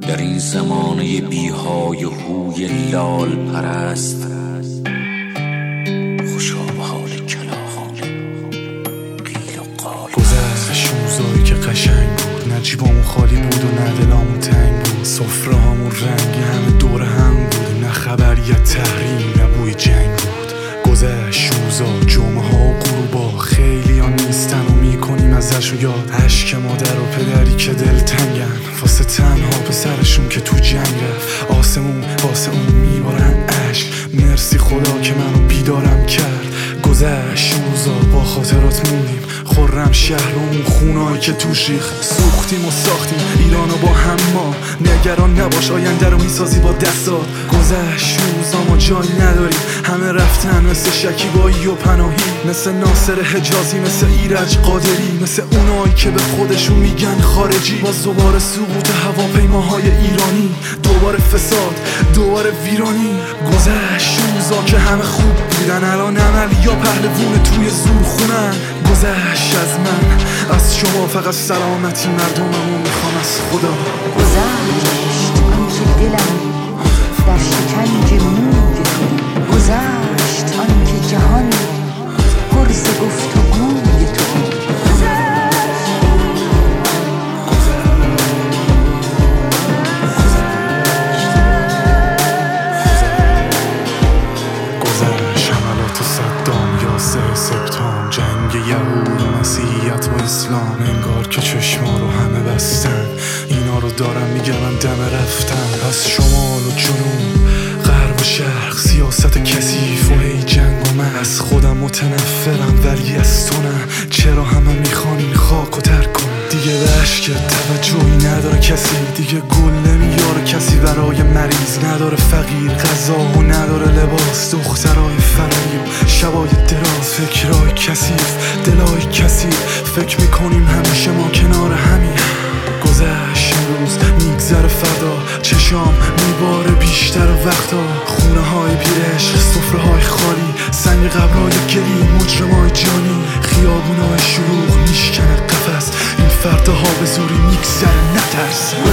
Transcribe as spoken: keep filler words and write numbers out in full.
در این زمانه بیهای هوی لال پرست، خوشا به حال کلاهان قیل و قال. گذشت روزایی که قشنگ بود، نه جیبامون خالی بود و نه دلامون تنگ بود. سفره هامون رنگی همه دور هم بود، نه خبریت تحریم نه بوی جنگ بود. گذشت روزا جمعه ها و غروبا، خیلی ها نیستن و میکنیم ازشون یاد. عشق مادر و پدری که دل تنگن واسه تنها پسرشون که تو جنگ رفت. آسمون واسه اون میبارن عشق، مرسی خدا که منو بیدارم کرد. گذشت روزا با خاطرات موندیم، خرم شهر و اون خونهایی که توش ریخت. سوختیم و ساختیم ایرانو با هم ما، نگران نباش آینده رو میسازی با دستات. گذشت روزا ما جایی نداریم، همه رفتن مثل شکیبایی و پناهی، مثل ناصر حجازی، مثل ایرج قادری، مثل اونایی که به خودشون میگن خارجی. باز دوباره سقوط هواپیماهای ایرانی، دوباره فساد، دوباره ویرانی. گذشت روزا که همه خوب بودن، الان عملی یا پهلوون توی زور خونن. گذشت از من از شما فقط سلامتی مردممو میخوام از خدا. گذشت آنکه دلم در شکنج موی تو، گذشت آنکه جهان پر ز گفت و گوی تو. سپتامبر، جنگ یهود و مسیحیت با اسلام، انگار که چشما رو همه بستن. اینا رو دارم میگم دم رفتن. از شمال و جنوب، غرب و شرق، سیاست کثیف و هی جنگ و من. از خودم متنفرم ولی از تو نه، چرا همه میخوان این خاک و ترک کنن. دیگه به عشقت توجهی نداره کسی، دیگه گل نمیاره کسی برای مریض. نداره فقیر غذا و نداره لباس، دخترای فراری و شبای دراز. فکرای کثیف، دلای کثیف، فکر میکنیم همیشه ما کنار همین. گذشت روز میگذره فردا، چشام میباره بیشتر وقتا. خونه های بیرشق، سفره های خالی، سنگ قبرهای گلی، مجرمای جانی. خیابون های شلوغ میشکنه قفس، این فرداها به زوری میگذره نترس.